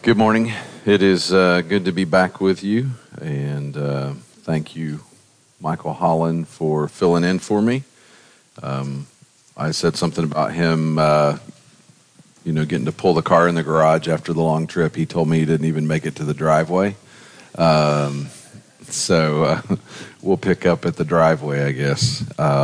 Good morning. It is good to be back with you, and thank you, Michael Holland, for filling in for me. I said something about him, getting to pull the car in the garage after the long trip. He told me he didn't even make it to the driveway. So we'll pick up at the driveway, I guess,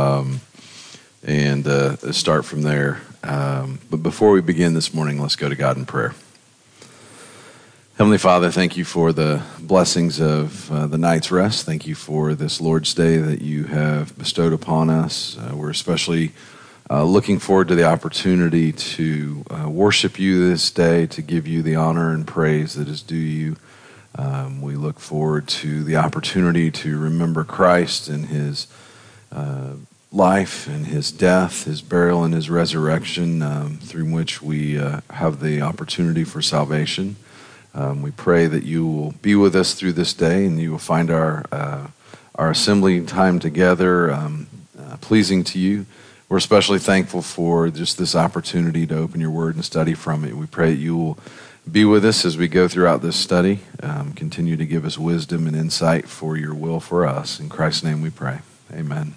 and start from there. But before we begin this morning, let's go to God in prayer. Heavenly Father, thank you for the blessings of the night's rest. Thank you for this Lord's Day that you have bestowed upon us. We're especially looking forward to the opportunity to worship you this day, to give you the honor and praise that is due you. We look forward to the opportunity to remember Christ and his life and his death, his burial and his resurrection, through which we have the opportunity for salvation. We pray that you will be with us through this day, and you will find our assembly time together pleasing to you. We're especially thankful for just this opportunity to open your word and study from it. We pray that you will be with us as we go throughout this study. Continue to give us wisdom and insight for your will for us. In Christ's name we pray. Amen.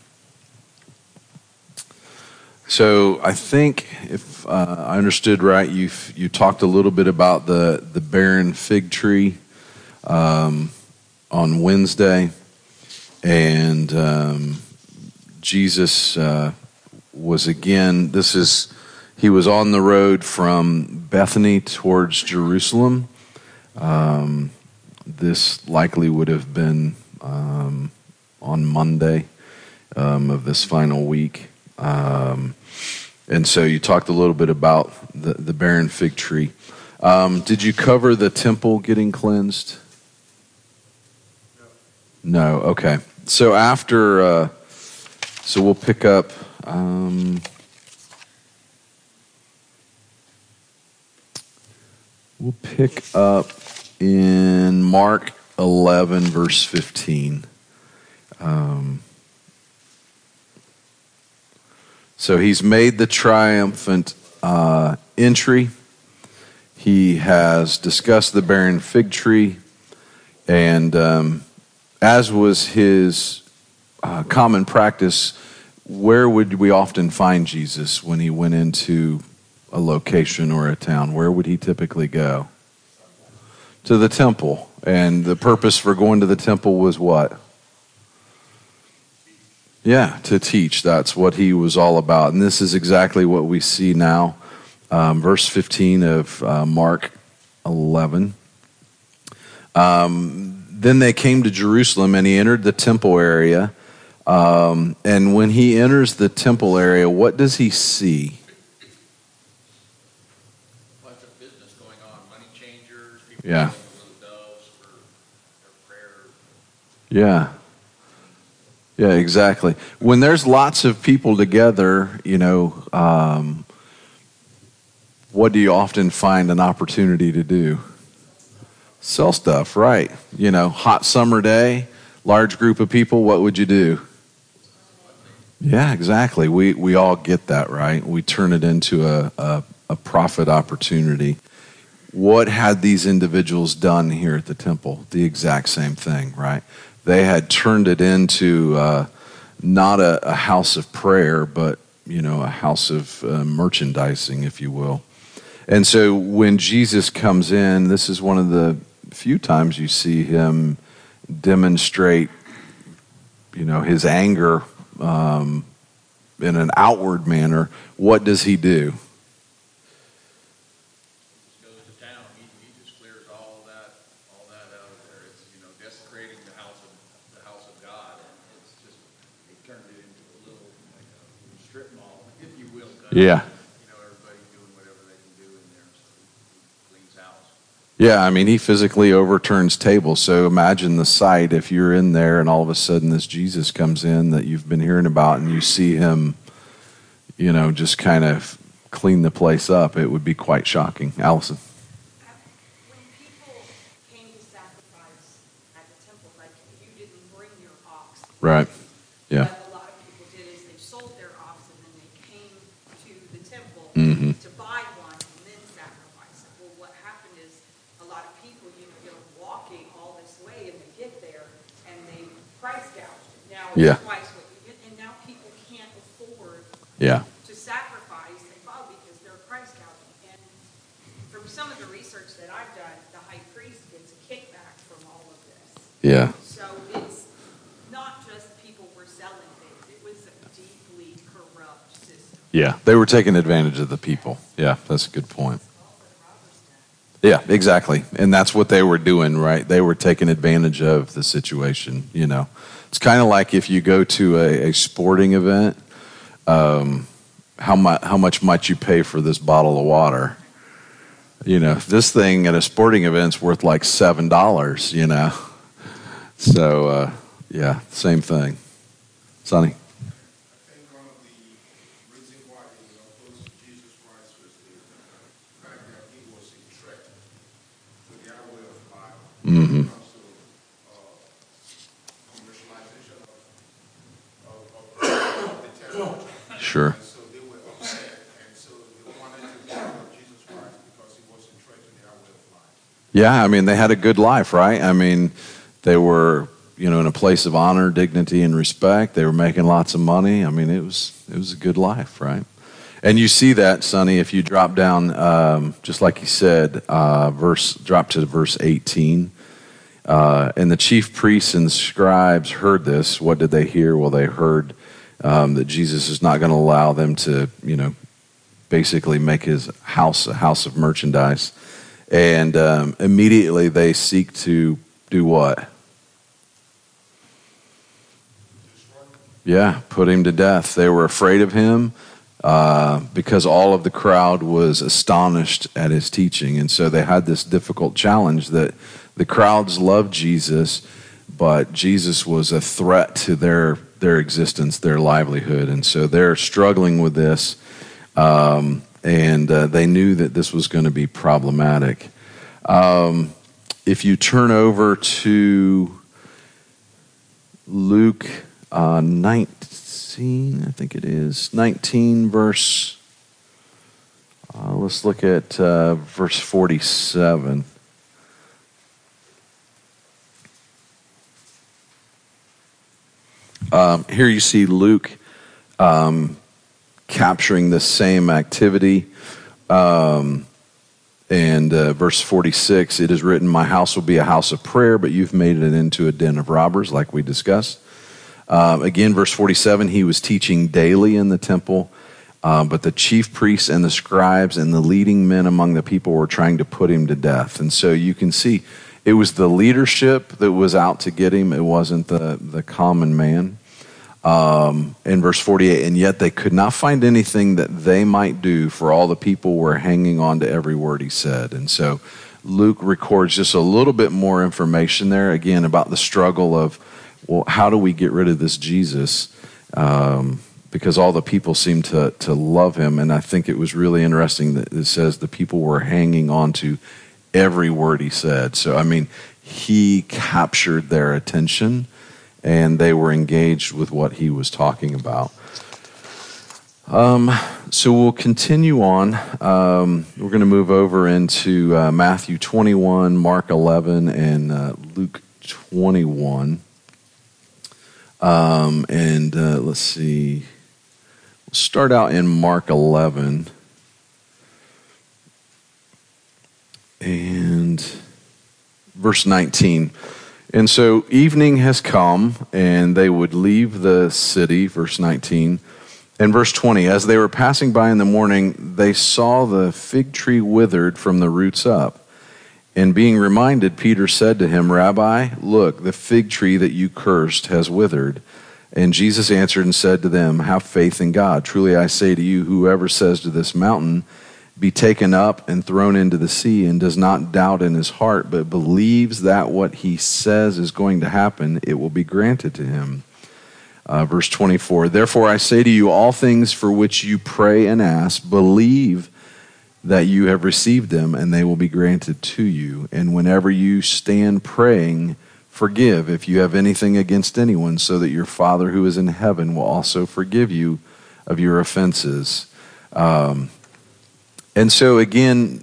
So I think, if I understood right, you talked a little bit about the barren fig tree on Wednesday, and Jesus was again. He was on the road from Bethany towards Jerusalem. This likely would have been on Monday of this final week. And so you talked a little bit about the barren fig tree. Did you cover the temple getting cleansed? No. Okay. So so we'll pick up. We'll pick up in Mark 11, verse 15. So he's made the triumphant entry. He has discussed the barren fig tree, and as was his common practice, where would we often find Jesus when he went into a location or a town? Where would he typically go? To the temple. And the purpose for going to the temple was what? Yeah, to teach. That's what he was all about. And this is exactly what we see now. Verse 15 of Mark 11. Then they came to Jerusalem, and he entered the temple area. And when he enters the temple area, what does he see? A bunch of business going on. Money changers, people Yeah. selling little doves for their prayers. Yeah. Yeah, exactly. When there's lots of people together, what do you often find an opportunity to do? Sell stuff, right? Hot summer day, large group of people, what would you do? Yeah, exactly. We all get that, right? We turn it into a profit opportunity. What had these individuals done here at the temple? The exact same thing, right? They had turned it into not a house of prayer, but a house of merchandising, if you will. And so when Jesus comes in, this is one of the few times you see him demonstrate, his anger in an outward manner. What does he do? Yeah. Everybody's doing whatever they can do in there, so he cleans house. Yeah, I mean, he physically overturns tables. So imagine the sight if you're in there and all of a sudden this Jesus comes in that you've been hearing about and you see him, just kind of clean the place up. It would be quite shocking. Allison. When people came to sacrifice at the temple, like you didn't bring your ox. Right. Yeah. What a lot of people did is they sold their ox and then they came to the temple Mm-hmm. to buy one and then sacrifice it. Well, what happened is a lot was Yeah. twice what you get, and now people can't afford Yeah. to sacrifice and follow because they're price gouging. And from some of the research that I've done, the high priest gets a kickback from all of this. Yeah. So it's not just people were selling things; it was a deeply corrupt system. Yeah. They were taking advantage of the people. Yeah, that's a good point. Yeah, exactly. And that's what they were doing, right? They were taking advantage of the situation, you know. It's kind of like if you go to a sporting event, how much might you pay for this bottle of water? You know, this thing at a sporting event's worth like $7, you know. So, yeah, same thing. Sonny? I think one of the reasons why they were opposed to Jesus Christ was the fact that he was a threat to their way of life. Mm-hmm. When it comes to commercialization of the technology. Sure. And so they were upset, and so they wanted to get rid of Jesus Christ because he was a threat to their way of life. Yeah, I mean, they had a good life, right? I mean, they were, you know, in a place of honor, dignity, and respect. They were making lots of money. I mean, it was a good life, right? And you see that, Sonny, if you drop down, just like you said, drop to verse 18. And the chief priests and scribes heard this. What did they hear? Well, they heard that Jesus is not going to allow them to, you know, basically make his house a house of merchandise. And immediately they seek to do what? Yeah, put him to death. They were afraid of him because all of the crowd was astonished at his teaching. And so they had this difficult challenge that the crowds loved Jesus, but Jesus was a threat to their existence, their livelihood. And so they're struggling with this, and they knew that this was going to be problematic. If you turn over to Luke 19, I think it is, 19 verse, let's look at verse 47. Here you see Luke capturing the same activity. And verse 46, it is written, "My house will be a house of prayer, but you've made it into a den of robbers," like we discussed. Again, verse 47, he was teaching daily in the temple, but the chief priests and the scribes and the leading men among the people were trying to put him to death. And so you can see it was the leadership that was out to get him. It wasn't the common man. In verse 48, and yet they could not find anything that they might do, for all the people were hanging on to every word he said. And so Luke records just a little bit more information there, again, about the struggle of, well, how do we get rid of this Jesus? Because all the people seemed to love him. And I think it was really interesting that it says the people were hanging on to every word he said. So, I mean, he captured their attention, and they were engaged with what he was talking about. So we'll continue on. We're going to move over into Matthew 21, Mark 11, and Luke 21. Let's see. We'll start out in Mark 11. And verse 19. And so evening has come, and they would leave the city, verse 19. And verse 20, as they were passing by in the morning, they saw the fig tree withered from the roots up. And being reminded, Peter said to him, "Rabbi, look, the fig tree that you cursed has withered." And Jesus answered and said to them, "Have faith in God. Truly I say to you, whoever says to this mountain, be taken up and thrown into the sea, and does not doubt in his heart, but believes that what he says is going to happen, it will be granted to him." Verse 24, "Therefore I say to you, all things for which you pray and ask, believe that you have received them, and they will be granted to you. And whenever you stand praying, forgive if you have anything against anyone, so that your Father who is in heaven will also forgive you of your offenses." And so again,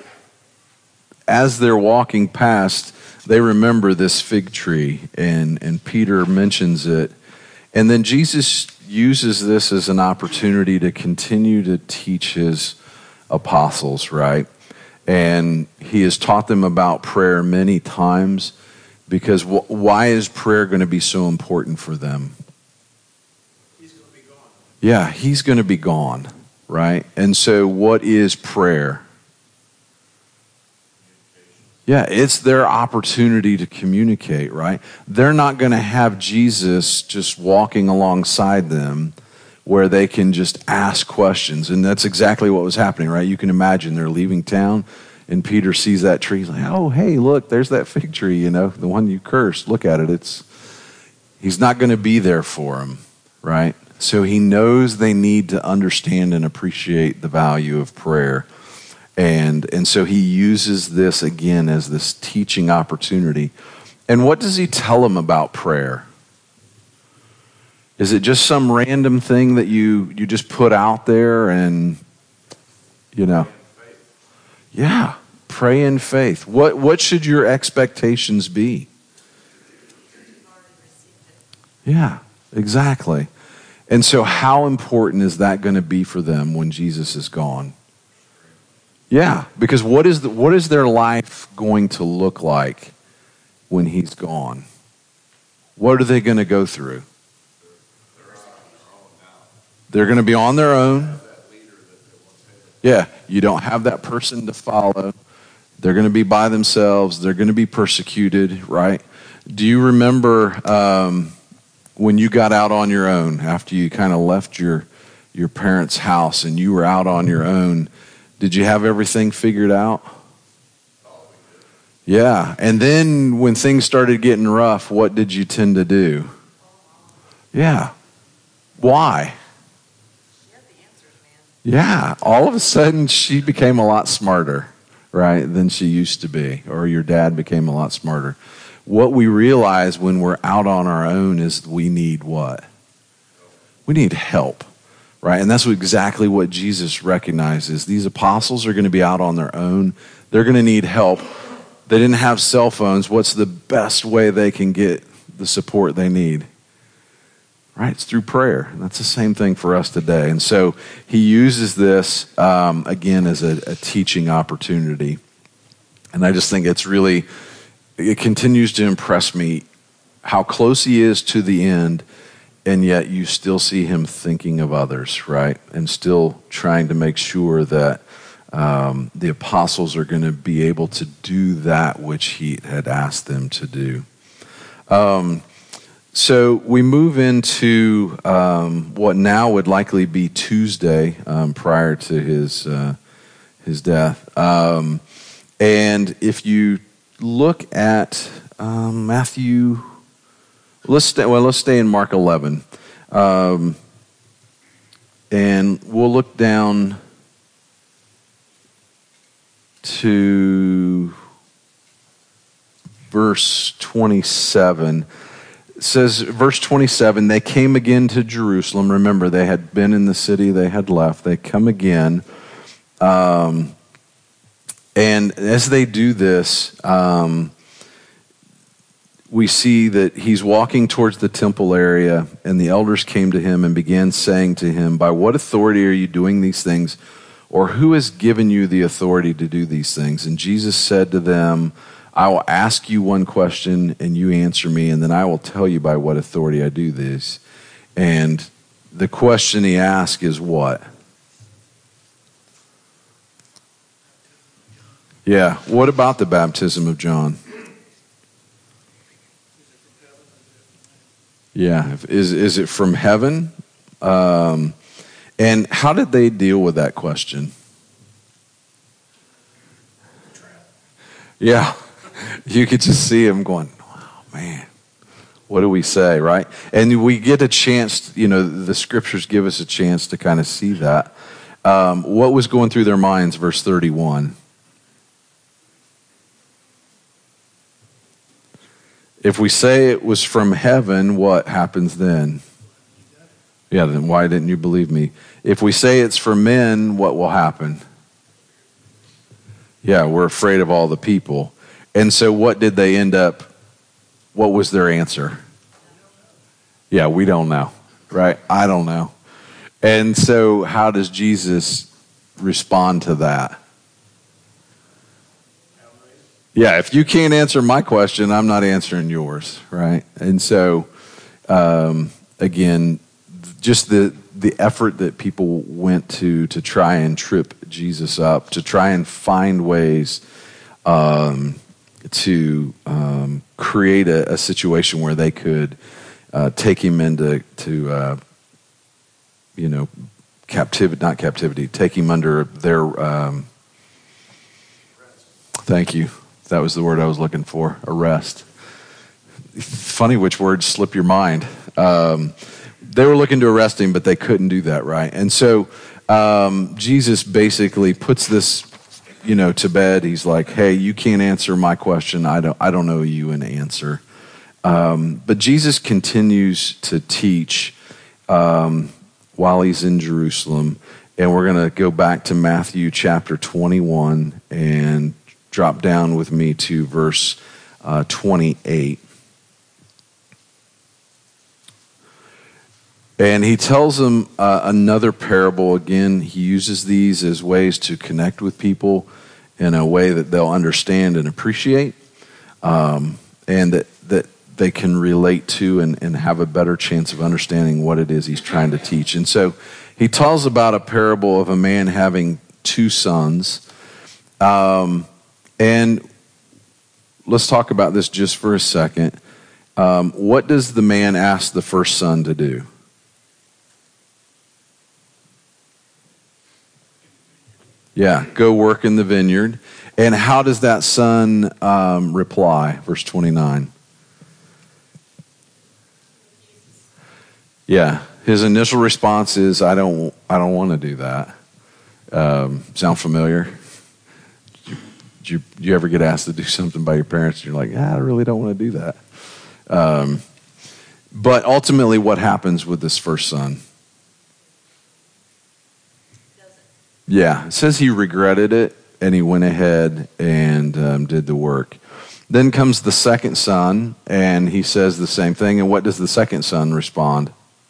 as they're walking past, they remember this fig tree, and Peter mentions it. And then Jesus uses this as an opportunity to continue to teach his apostles, right? And he has taught them about prayer many times, because why is prayer going to be so important for them? He's going to be gone. Yeah, he's going to be gone, right? And so what is prayer? Yeah, it's their opportunity to communicate, right? They're not going to have Jesus just walking alongside them where they can just ask questions. And that's exactly what was happening, right? You can imagine they're leaving town, and Peter sees that tree. He's like, oh, hey, look, there's that fig tree, the one you cursed. Look at it. He's not going to be there for them, right? So he knows they need to understand and appreciate the value of prayer. And so he uses this again as this teaching opportunity. And what does he tell them about prayer? Is it just some random thing that you just put out there and, Yeah, pray in faith. What should your expectations be? Yeah, exactly. And so how important is that going to be for them when Jesus is gone? Yeah, because what is their life going to look like when he's gone? What are they going to go through? They're going to be on their own. Yeah, you don't have that person to follow. They're going to be by themselves. They're going to be persecuted, right? Do you remember when you got out on your own after you kind of left your parents' house and you were out on your own? Did you have everything figured out? Yeah. And then when things started getting rough, what did you tend to do? Yeah. Why? Yeah. All of a sudden, she became a lot smarter, right, than she used to be. Or your dad became a lot smarter. What we realize when we're out on our own is we need what? We need help. Right? And that's exactly what Jesus recognizes. These apostles are going to be out on their own. They're going to need help. They didn't have cell phones. What's the best way they can get the support they need? Right? It's through prayer. And that's the same thing for us today. And so he uses this, again, as a teaching opportunity. And I just think it continues to impress me how close he is to the end. And yet you still see him thinking of others, right? And still trying to make sure that the apostles are going to be able to do that which he had asked them to do. So we move into what now would likely be Tuesday prior to his death. And if you look at Matthew... Let's stay in Mark 11. And we'll look down to verse 27. It says, verse 27, they came again to Jerusalem. Remember, they had been in the city, they had left. They come again. And as they do this, we see that he's walking towards the temple area, and the elders came to him and began saying to him, by what authority are you doing these things? Or who has given you the authority to do these things? And Jesus said to them, I will ask you one question, and you answer me, and then I will tell you by what authority I do this. And the question he asked is what? Yeah, what about the baptism of John? Yeah, is it from heaven? And how did they deal with that question? Yeah, you could just see him going, oh, man, what do we say, right? And we get a chance, the scriptures give us a chance to kind of see that. What was going through their minds, verse 31? If we say it was from heaven, what happens then? Yeah, then why didn't you believe me? If we say it's from men, what will happen? Yeah, we're afraid of all the people. And so what did they end up, what was their answer? Yeah, we don't know, right? I don't know. And so how does Jesus respond to that? Yeah, if you can't answer my question, I'm not answering yours, right? And so, again, just the effort that people went to try and trip Jesus up, to try and find ways to create a situation where they could take him into captivity, not captivity, take him under their, thank you. That was the word I was looking for, arrest. Funny which words slip your mind. They were looking to arrest him, but they couldn't do that, right? And so Jesus basically puts this, to bed. He's like, hey, you can't answer my question. I don't know you an answer. But Jesus continues to teach while he's in Jerusalem. And we're going to go back to Matthew chapter 21 and drop down with me to verse 28. And he tells them another parable. Again, he uses these as ways to connect with people in a way that they'll understand and appreciate, and that they can relate to and have a better chance of understanding what it is he's trying to teach. And so he tells about a parable of a man having two sons. And let's talk about this just for a second. What does the man ask the first son to do? Yeah, go work in the vineyard. And how does that son reply? Verse 29. Yeah, his initial response is, I don't want to do that. Sound familiar? Did you ever get asked to do something by your parents and you're like, I really don't want to do that? But ultimately, what happens with this first son? Yeah, it says he regretted it, and he went ahead and did the work. Then comes the second son, and he says the same thing. And what does the second son respond?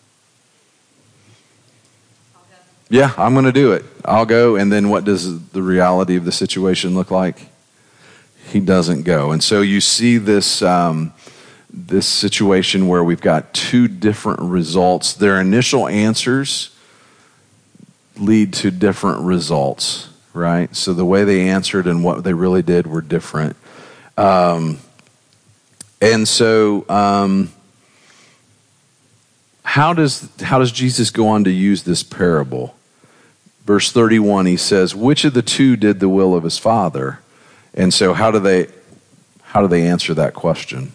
Yeah, I'm going to do it. I'll go. And then what does the reality of the situation look like? He doesn't go. And so you see this this situation where we've got two different results. Their initial answers lead to different results, right? So the way they answered and what they really did were different. And so how does Jesus go on to use this parable? Verse 31, he says, which of the two did the will of his father? And so how do they answer that question?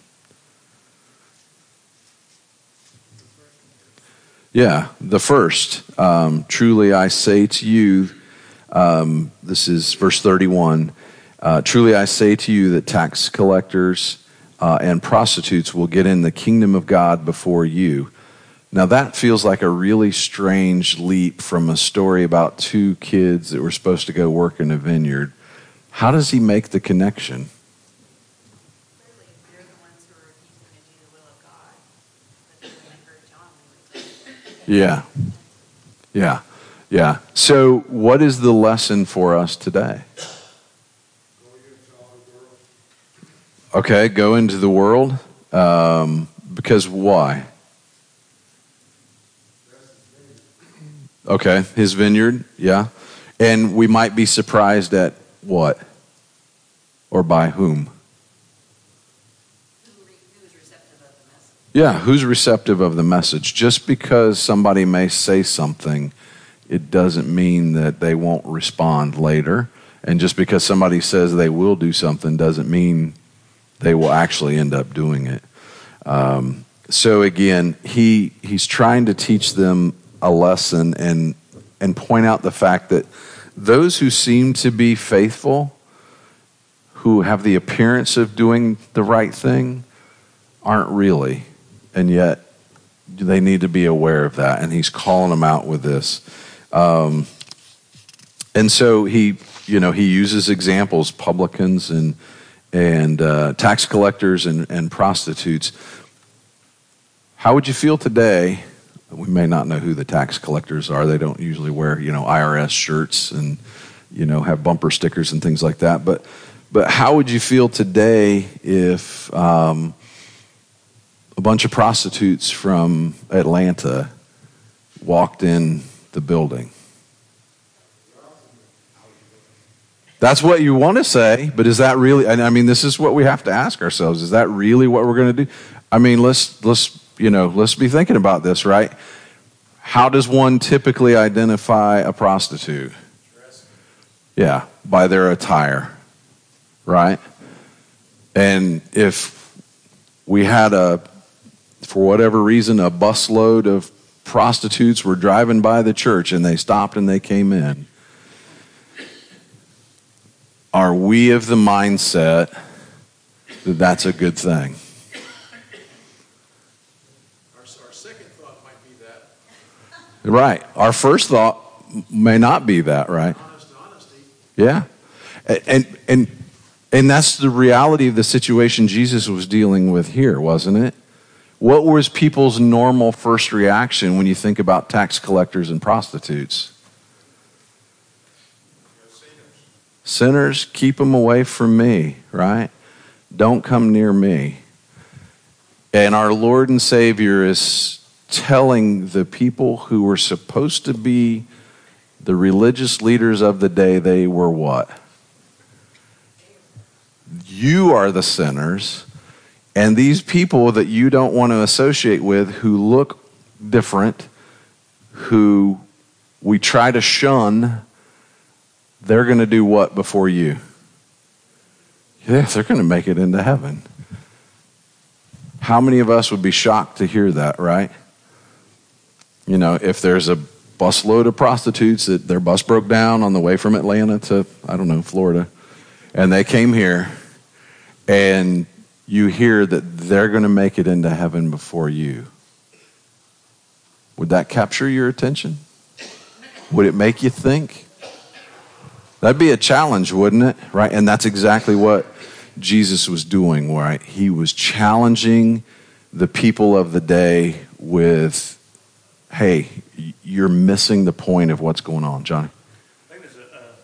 Yeah, the first. Truly I say to you, this is verse 31, truly I say to you that tax collectors and prostitutes will get in the kingdom of God before you. Now that feels like a really strange leap from a story about two kids that were supposed to go work in a vineyard. How does he make the connection? Clearly, they're the ones who are he's going to do the will of God. But then when they heard John, they were Yeah. So what is the lesson for us today? Okay, go into the world. Because why? Okay, his vineyard, yeah. And we might be surprised at what? Or by whom? Who's receptive of the message? Yeah, who's receptive of the message? Just because somebody may say something, it doesn't mean that they won't respond later. And just because somebody says they will do something doesn't mean they will actually end up doing it. So again, he's trying to teach them a lesson and point out the fact that those who seem to be faithful, who have the appearance of doing the right thing, aren't really. And yet they need to be aware of that. And he's calling them out with this. And so he uses examples, publicans and tax collectors and prostitutes. How would you feel today? We may not know who the tax collectors are. They don't usually wear, IRS shirts and, have bumper stickers and things like that. But how would you feel today if a bunch of prostitutes from Atlanta walked in the building? That's what you want to say, but is that really? I mean, this is what we have to ask ourselves: is that really what we're going to do? I mean, let's be thinking about this, right? How does one typically identify a prostitute? Yeah, by their attire, right? And if we had for whatever reason, a busload of prostitutes were driving by the church and they stopped and they came in, are we of the mindset that that's a good thing? Our second thought might be that. Right. Our first thought may not be that, right? Honesty. Yeah. And that's the reality of the situation Jesus was dealing with here, wasn't it? What was people's normal first reaction when you think about tax collectors and prostitutes? Sinners, keep them away from me, right? Don't come near me. And our Lord and Savior is telling the people who were supposed to be the religious leaders of the day, they were what? You are the sinners, and these people that you don't want to associate with, who look different, who we try to shun, they're going to do what before you? Yeah, they're going to make it into heaven. How many of us would be shocked to hear that, right? If there's a busload of prostitutes that their bus broke down on the way from Atlanta to, Florida, and they came here, and you hear that they're going to make it into heaven before you. Would that capture your attention? Would it make you think? That'd be a challenge, wouldn't it? Right? And that's exactly what Jesus was doing, right? He was challenging the people of the day with, hey, you're missing the point of what's going on. Johnny? I think there's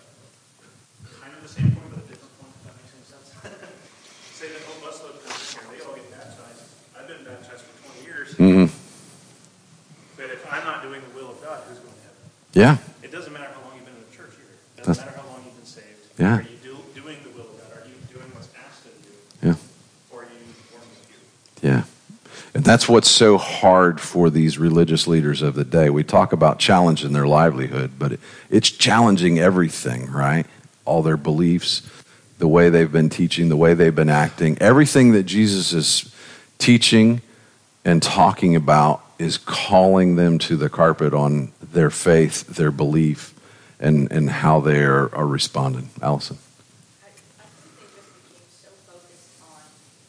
kind of the same point, but a different point, if that makes any sense. Say that whole busload comes here, they all get baptized. I've been baptized for 20 years. Mm-hmm. But if I'm not doing the will of God, who's going to heaven? Yeah. It doesn't matter how long you've been in the church either. It doesn't matter how long you've been saved. Yeah. Are you doing the will of God? Are you doing what's asked of you? Yeah. Or are you performing you? Yeah. And that's what's so hard for these religious leaders of the day. We talk about challenging their livelihood, but it's challenging everything, right? All their beliefs, the way they've been teaching, the way they've been acting. Everything that Jesus is teaching and talking about is calling them to the carpet on their faith, their belief, and how they are responding. Allison? I think they just became so focused on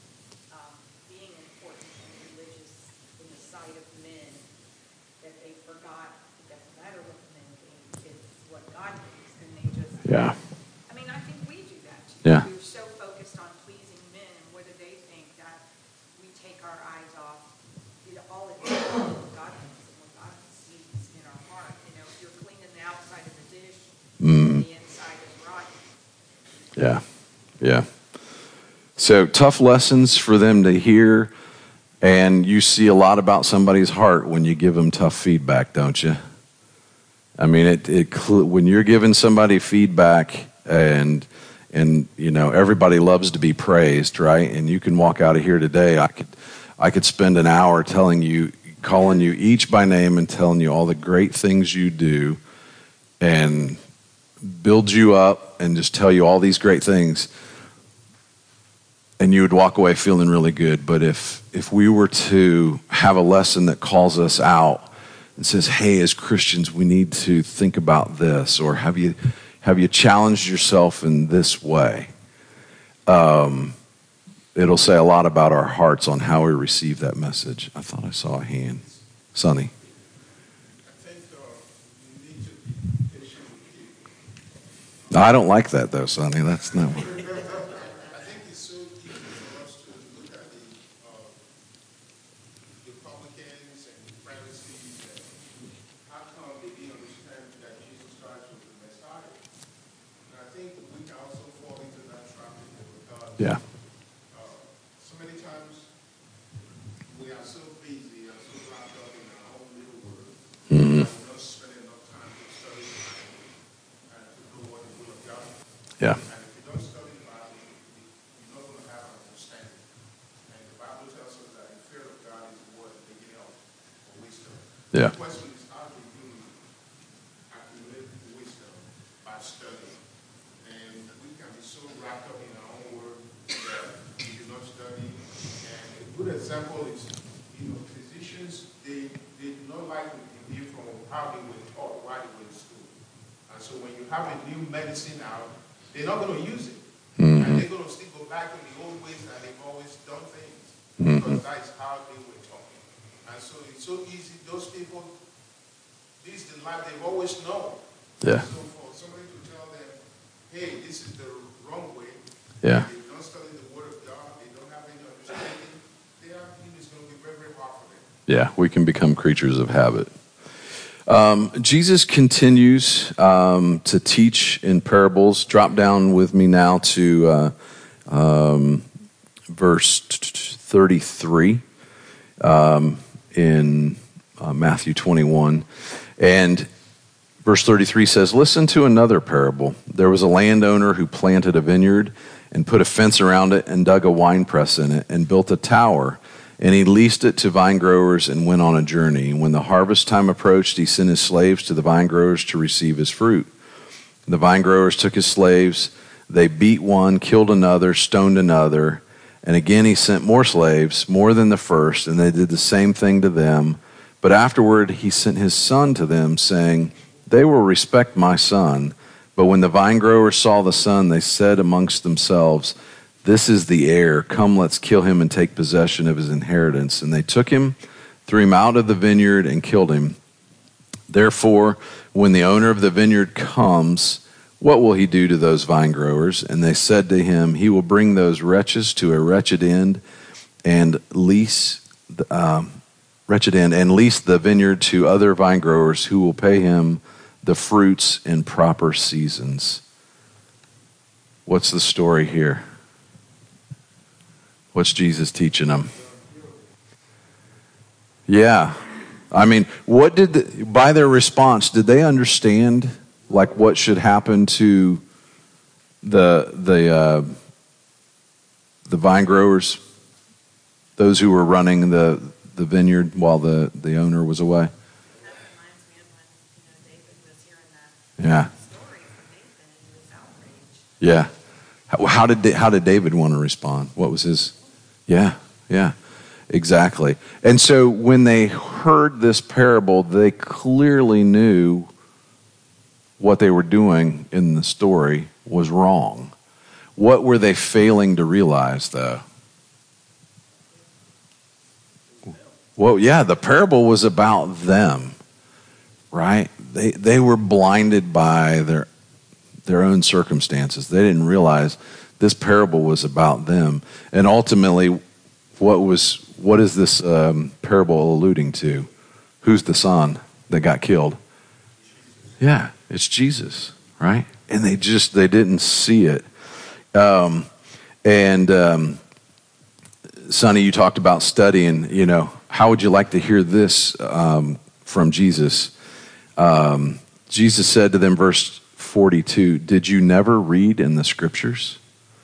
being important and religious in the sight of men that they forgot it doesn't matter what the men think, it's what God thinks, and they just... Yeah. I mean, I think we do that too. Yeah. We're so focused on pleasing men, and what do they think, that we take our eyes off all it is what God thinks and what God sees in our heart. If you're cleaning the outside of the dish, the inside is rotten. Yeah. Yeah. So tough lessons for them to hear, and you see a lot about somebody's heart when you give them tough feedback, don't you? I mean, when you're giving somebody feedback, and everybody loves to be praised, right? And you can walk out of here today. I could spend an hour calling you each by name and telling you all the great things you do, and build you up and just tell you all these great things, and you would walk away feeling really good. But if we were to have a lesson that calls us out and says, hey, as Christians, we need to think about this, or have you challenged yourself in this way, it'll say a lot about our hearts on how we receive that message. I thought I saw a hand. Sonny? I think you need to be patient with people. I don't like that, though, Sonny. That's not what... I think it's so easy for us to look at the Republican Yeah. So many times we are so busy and so wrapped up in our own little world Mm-hmm. that we're not spending enough time to study the Bible and to know what the will of God is. Yeah. And if you don't study the Bible, you're not going to have an understanding. And the Bible tells us that the fear of God is the word, the beginning of wisdom. Yeah. The question is, how do you accumulate wisdom by studying? And we can be so wrapped up in our own world that we do not study. And a good example is, physicians, they do not like to deviate from how they were taught while they were in school. And so when you have a new medicine out, they're not going to use it. Mm-hmm. And they're going to still go back to the old ways that they've always done things. Mm-hmm. Because that is how they were taught. And so it's so easy. Those people, this is the life they've always known. Yeah. So for somebody to tell them, hey, this is the wrong way, Yeah. they don't study the Word of God, they don't have any understanding, it's going to be very, very hard for them. Yeah, we can become creatures of habit. Jesus continues to teach in parables. Drop down with me now to verse 33 in Matthew 21. And verse 33 says, "Listen to another parable. There was a landowner who planted a vineyard and put a fence around it and dug a winepress in it and built a tower. And he leased it to vine growers and went on a journey. And when the harvest time approached, he sent his slaves to the vine growers to receive his fruit. The vine growers took his slaves. They beat one, killed another, stoned another. And again he sent more slaves, more than the first, and they did the same thing to them. But afterward he sent his son to them, saying, 'They will respect my son.' But when the vine growers saw the son, they said amongst themselves, 'This is the heir. Come, let's kill him and take possession of his inheritance.' And they took him, threw him out of the vineyard, and killed him. Therefore, when the owner of the vineyard comes, what will he do to those vine growers?" And they said to him, "He will bring those wretches to a wretched end and lease the vineyard to other vine growers who will pay him the fruits in proper seasons." What's the story here? What's Jesus teaching them? Yeah. I mean, by their response, did they understand like what should happen to the vine growers, those who were running the vineyard while the owner was away? That reminds me of when, David was hearing that Yeah. story from Nathan and he was outraged. Yeah. How did David want to respond? What was his? Yeah. Exactly. And so when they heard this parable, they clearly knew what they were doing in the story was wrong. What were they failing to realize, though? Well, yeah, the parable was about them, right? They were blinded by their own circumstances. They didn't realize this parable was about them. And ultimately, what is this parable alluding to? Who's the son that got killed? Yeah, it's Jesus, right? And they didn't see it. Sonny, you talked about studying, how would you like to hear this from Jesus? Jesus said to them, verse 42, "Did you never read in the scriptures?"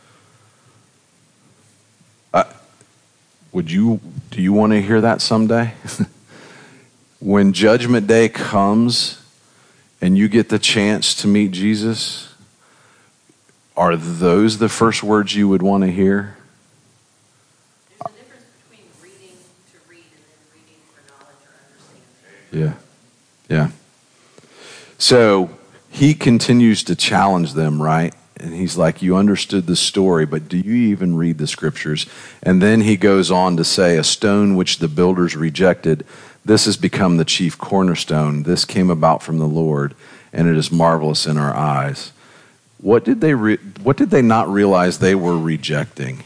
Do you want to hear that someday? When Judgment Day comes and you get the chance to meet Jesus, are those the first words you would want to hear? There's a difference between reading to read and then reading for knowledge or understanding. Yeah. So he continues to challenge them, right? And he's like, you understood the story, but do you even read the scriptures? And then he goes on to say, "A stone which the builders rejected, this has become the chief cornerstone. This came about from the Lord, and it is marvelous in our eyes." What did they not realize they were rejecting?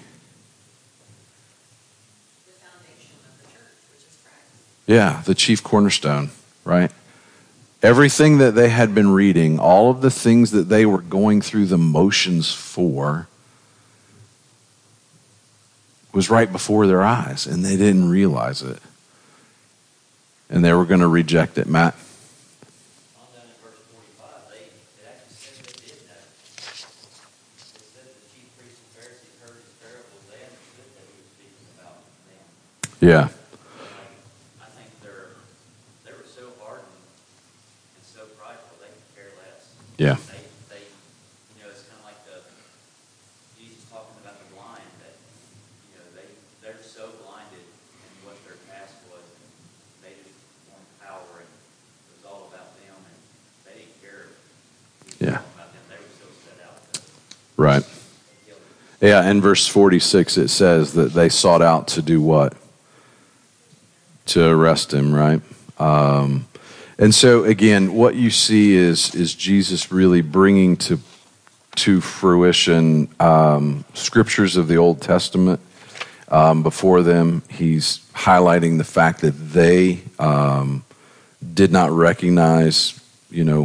The foundation of the church, which is Christ. Yeah, the chief cornerstone, right? Everything that they had been reading, all of the things that they were going through the motions for, was right before their eyes, and they didn't realize it. And they were going to reject it. Matt? On down in verse 45, it actually said they did know. It said the chief priests and Pharisees heard his parables. They understood that he was speaking about them. Yeah. I think they were so hardened and so prideful they could care less. Yeah. They it's kind of like Jesus talking about the blind that they're so blinded in what their past was, and they just want power, and it was all about them, and they didn't care. Yeah. About them. They were so set out to Right. kill them. Yeah, in verse 46 it says that they sought out to do what? To arrest him, right? And so again, what you see is Jesus really bringing to fruition scriptures of the Old Testament before them. He's highlighting the fact that they did not recognize, they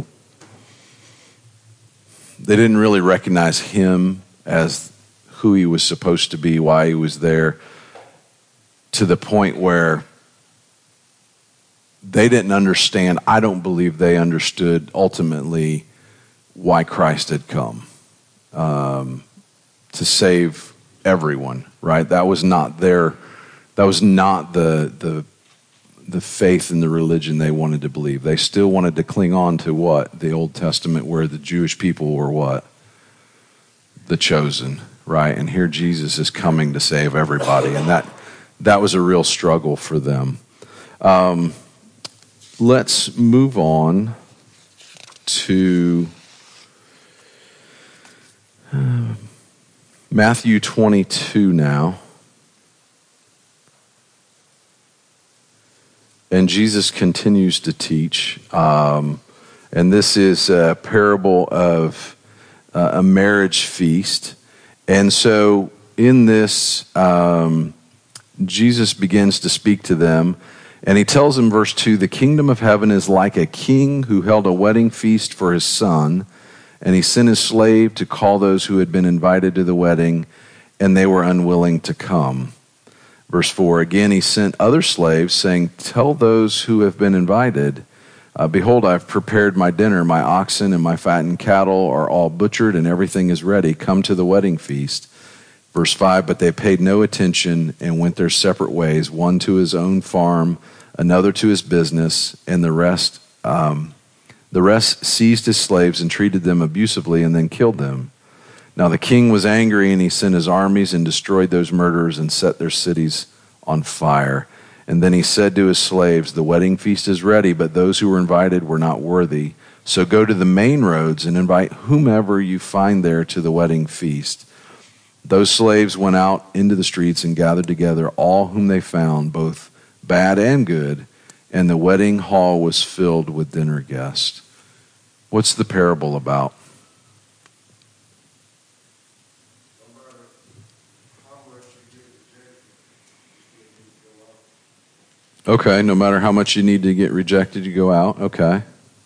didn't really recognize him as who he was supposed to be, why he was there, to the point where they didn't understand. I don't believe they understood ultimately why Christ had come to save everyone. Right? That was not the faith and the religion they wanted to believe. They still wanted to cling on to what? The Old Testament, where the Jewish people were what? The chosen, right? And here Jesus is coming to save everybody, and that was a real struggle for them. Let's move on to Matthew 22 now. And Jesus continues to teach. And this is a parable of a marriage feast. And so in this, Jesus begins to speak to them. And he tells them, verse 2, the kingdom of heaven is like a king who held a wedding feast for his son. And he sent his slave to call those who had been invited to the wedding, and they were unwilling to come. Verse 4, again he sent other slaves, saying, tell those who have been invited, behold, I have prepared my dinner. My oxen and my fattened cattle are all butchered, and everything is ready. Come to the wedding feast. Verse 5, but they paid no attention and went their separate ways, one to his own farm, another to his business, and the rest seized his slaves and treated them abusively and then killed them. Now the king was angry, and he sent his armies and destroyed those murderers and set their cities on fire. And then he said to his slaves, the wedding feast is ready, but those who were invited were not worthy. So go to the main roads and invite whomever you find there to the wedding feast. Those slaves went out into the streets and gathered together all whom they found, both bad and good, and the wedding hall was filled with dinner guests. What's the parable about? No matter how much you get rejected, you go out. Okay, no matter how much you need to get rejected, you go out. Okay.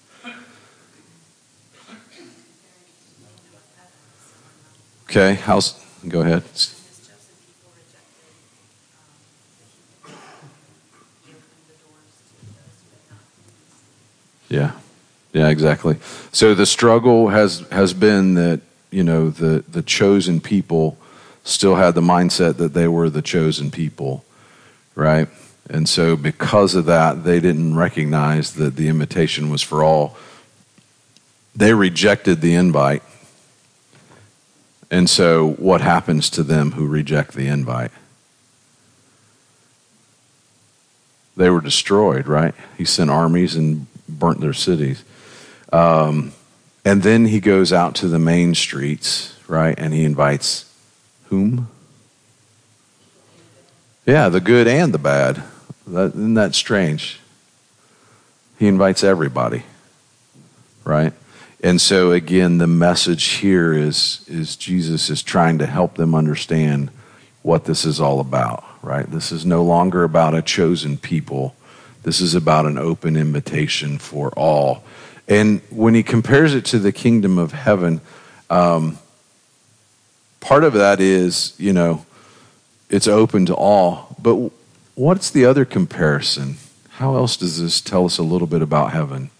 Okay, go ahead. His chosen people rejected the he opened the doors to those who had not believed. Yeah, exactly. So the struggle has been that, the chosen people still had the mindset that they were the chosen people, right? And so because of that, they didn't recognize that the invitation was for all. They rejected the invite. And so what happens to them who reject the invite? They were destroyed, right? He sent armies and burnt their cities. And then he goes out to the main streets, right? And he invites whom? Yeah, the good and the bad. Isn't that strange? He invites everybody, right? And so again, the message here is Jesus is trying to help them understand what this is all about, right? This is no longer about a chosen people. This is about an open invitation for all. And when he compares it to the kingdom of heaven, part of that is, it's open to all. But what's the other comparison? How else does this tell us a little bit about heaven?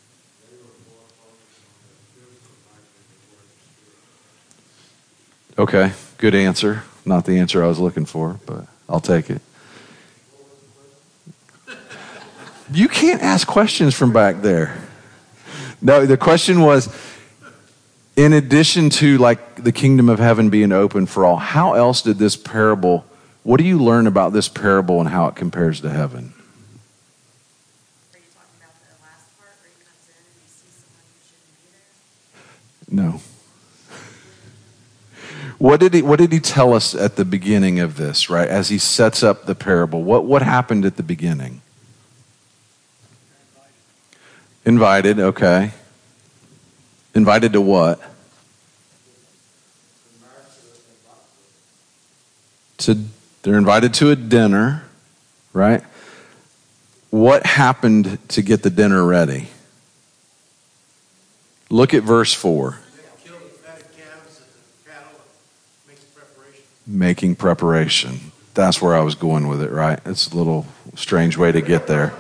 Okay, good answer. Not the answer I was looking for, but I'll take it. You can't ask questions from back there. No, the question was, in addition to like the kingdom of heaven being open for all, how else did this parable, what do you learn about this parable and how it compares to heaven? Are you talking about the last part where he comes in and he sees someone who shouldn't be there? No. What did he tell us at the beginning of this, right? As he sets up the parable, what happened at the beginning? Invited, okay. Invited to what? They're invited to a dinner, right? What happened to get the dinner ready? Look at verse 4. Kill the fatted calves and the cattle and makes preparation. Making preparation. That's where I was going with it, right? It's a little strange way to get there.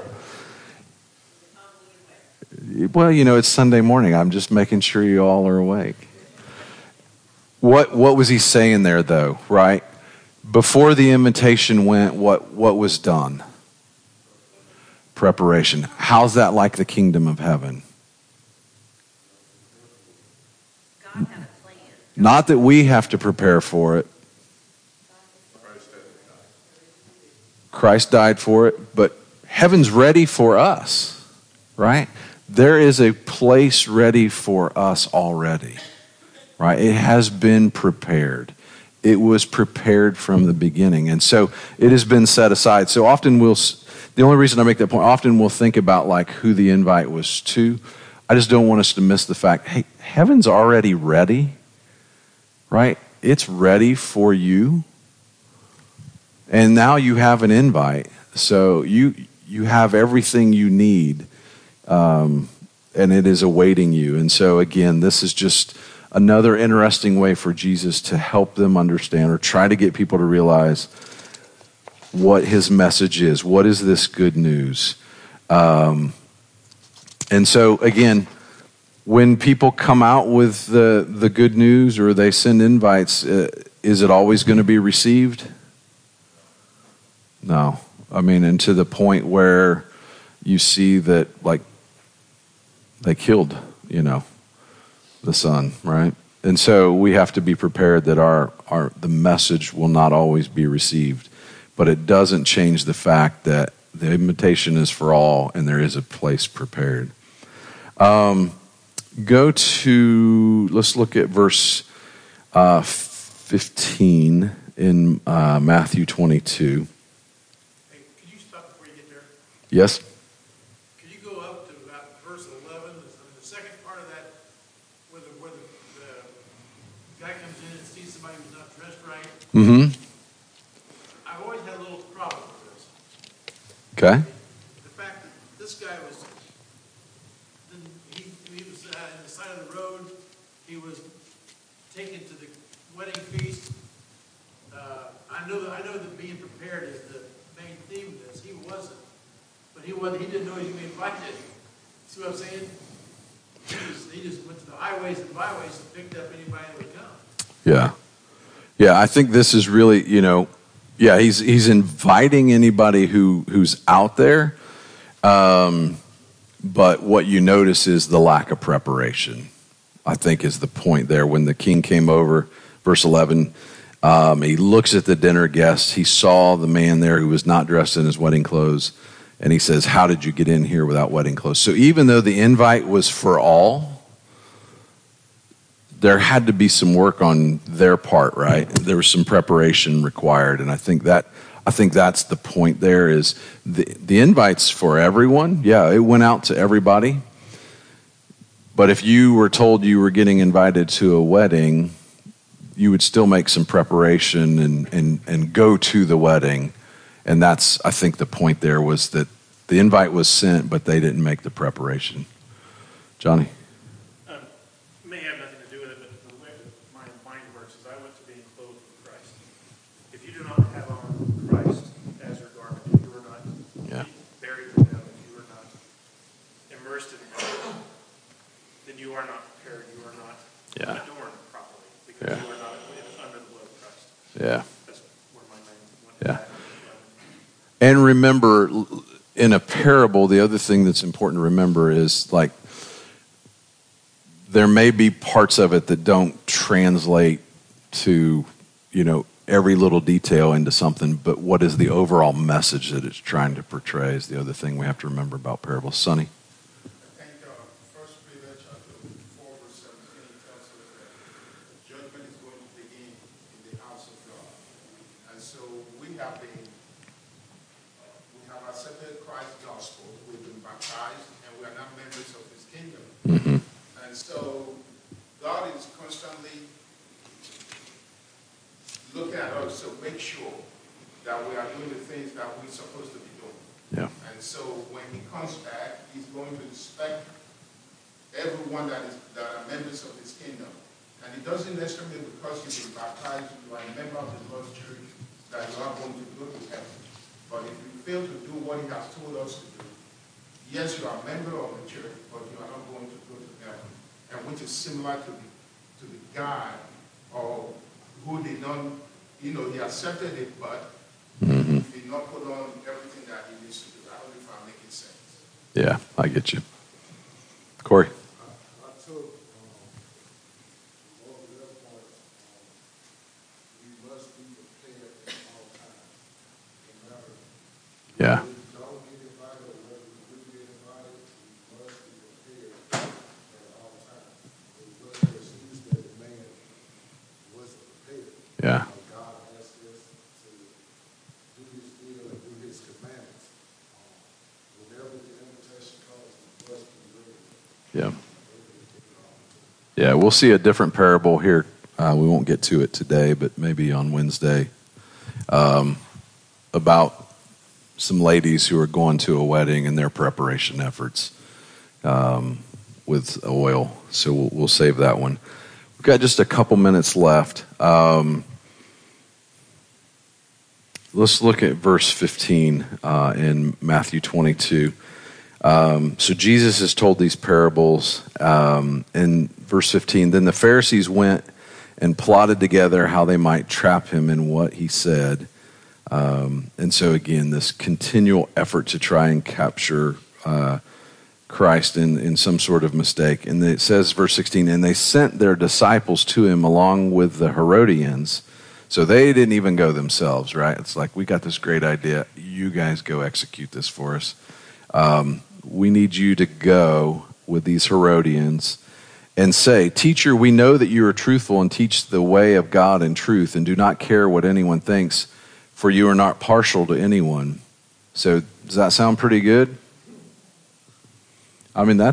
Well, it's Sunday morning. I'm just making sure you all are awake. What was he saying there, though, right? Before the invitation went, what was done? Preparation. How's that like the kingdom of heaven? God had a plan. Not that we have to prepare for it. Christ died for it, but heaven's ready for us, right? There is a place ready for us already, right? It has been prepared. It was prepared from the beginning. And so it has been set aside. So often the only reason I make that point, often we'll think about like who the invite was to. I just don't want us to miss the fact, hey, heaven's already ready, right? It's ready for you. And now you have an invite. So you have everything you need. And it is awaiting you. And so again, this is just another interesting way for Jesus to help them understand or try to get people to realize what his message is. What is this good news? And so again, when people come out with the good news or they send invites, is it always going to be received? No. I mean, and to the point where you see that like they killed, the son, right? And so we have to be prepared that the message will not always be received. But it doesn't change the fact that the invitation is for all and there is a place prepared. Let's look at verse 15 in Matthew 22. Hey, could you stop before you get there? Yes? Could you go up to about verse 11, the second part of that, where the guy comes in and sees somebody who's not dressed right? Mm-hmm. I've always had a little problem with this. Okay. The fact that this guy was, he was in the side of the road, he was taken to the wedding feast. I know that being prepared is the main theme of this. He wasn't. But he didn't know he was going to be invited. See what I'm saying? He just went to the highways and byways and picked up anybody that would come. Yeah. Yeah, I think this is really, he's inviting anybody who's out there. But what you notice is the lack of preparation, I think, is the point there. When the king came over, verse 11, he looks at the dinner guests. He saw the man there who was not dressed in his wedding clothes. And he says, how did you get in here without wedding clothes? So even though the invite was for all, there had to be some work on their part, right? There was some preparation required. And I think that's the point there is the invite's for everyone. Yeah, it went out to everybody. But if you were told you were getting invited to a wedding, you would still make some preparation and go to the wedding. And that's, I think, the point there was that the invite was sent, but they didn't make the preparation. Johnny? May have nothing to do with it, but the way my mind works is I went to being clothed with Christ. If you do not have Yeah. That's where my mind went. Yeah. And remember, in a parable, the other thing that's important to remember is, like, there may be parts of it that don't translate to, every little detail into something, but what is the overall message that it's trying to portray is the other thing we have to remember about parables. Sonny? I think First Peter chapter 4 verse 17 tells us that judgment is going to begin in the house of God. And so we have accepted Christ's gospel, we've been baptized, and we are now members of his kingdom. Mm-hmm. And so God is constantly looking at us to make sure that we are doing the things that we're supposed to be doing. Yeah. And so when he comes back, he's going to inspect everyone that are members of his kingdom. And it doesn't necessarily because you've been baptized, you are a member of the Lord's church, that you are going to go to heaven. But if you fail to do what he has told us to do, yes, you are a member of the church, but you are not going to go to heaven. And which is similar to the guy or who did not, he accepted it, but Mm-hmm. he did not put on everything that he needs to do. I don't know if I'm making sense. Yeah, I get you. Corey? I took one of the other points. We must be prepared at all times. No matter Yeah. whether we don't get invited or whether we do get invited, we must be prepared at all times. It was no excuse that the man wasn't prepared. Yeah. God asked us to do his will and do his commandments. Whenever the invitation comes, we must be ready. Yeah. Yeah, we'll see a different parable here. We won't get to it today, but maybe on Wednesday, about some ladies who are going to a wedding and their preparation efforts with oil. So we'll save that one. We've got just a couple minutes left. Let's look at verse 15 in Matthew 22. So Jesus has told these parables. In verse 15, then the Pharisees went and plotted together how they might trap him in what he said. And so again, this continual effort to try and capture Christ in some sort of mistake. And it says, verse 16, and they sent their disciples to him along with the Herodians. So they didn't even go themselves, right? It's like, we got this great idea. You guys go execute this for us. We need you to go with these Herodians and say, teacher, we know that you are truthful and teach the way of God in truth and do not care what anyone thinks, for you are not partial to anyone. So does that sound pretty good? I mean,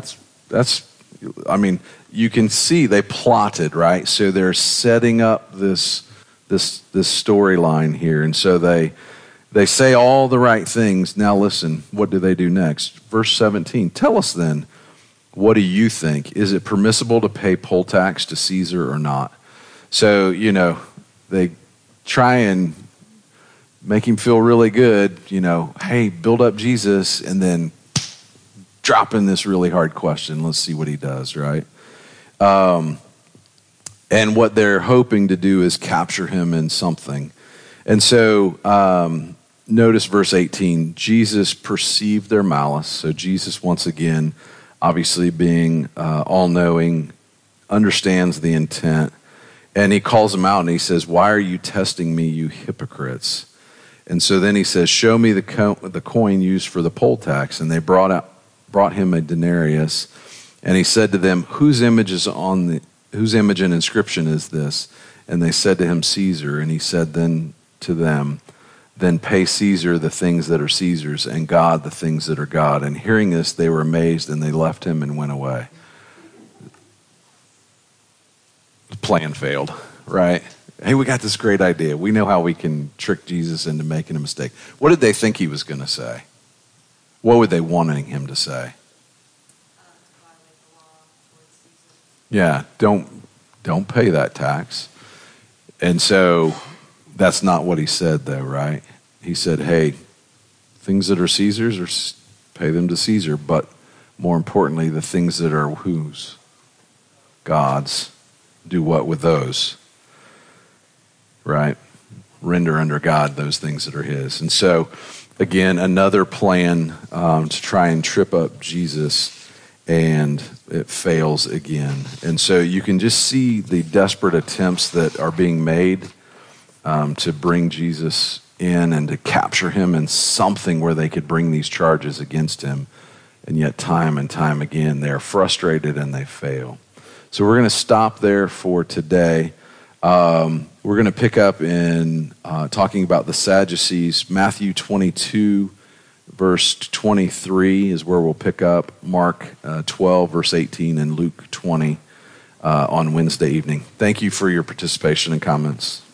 you can see they plotted, right? So they're setting up this storyline here. And so they say all the right things. Now listen, what do they do next? Verse 17, tell us then, what do you think? Is it permissible to pay poll tax to Caesar or not? So, they try and make him feel really good, hey, build up Jesus, and then drop in this really hard question. Let's see what he does, right? And what they're hoping to do is capture him in something. And so notice verse 18, Jesus perceived their malice. So Jesus, once again, obviously being all-knowing, understands the intent. And he calls them out and he says, why are you testing me, you hypocrites? And so then he says, show me the coin used for the poll tax. And they brought him a denarius. And he said to them, whose image and inscription is this? And they said to him, Caesar. And he said then to them, then pay Caesar the things that are Caesar's, and God the things that are God. And hearing this, they were amazed, and they left him and went away. The plan failed, right? Hey, we got this great idea. We know how we can trick Jesus into making a mistake. What did they think he was going to say? What were they wanting him to say? Yeah, don't pay that tax. And so that's not what he said, though, right? He said, hey, things that are Caesar's, pay them to Caesar. But more importantly, the things that are whose? God's. Do what with those? Right? render under God those things that are his. And so, again, another plan to try and trip up Jesus, and it fails again. And so you can just see the desperate attempts that are being made to bring Jesus in and to capture him in something where they could bring these charges against him. And yet time and time again, they're frustrated and they fail. So we're going to stop there for today. We're going to pick up in talking about the Sadducees. Matthew 22, verse 23 is where we'll pick up. Mark 12, verse 18, and Luke 20 on Wednesday evening. Thank you for your participation and comments.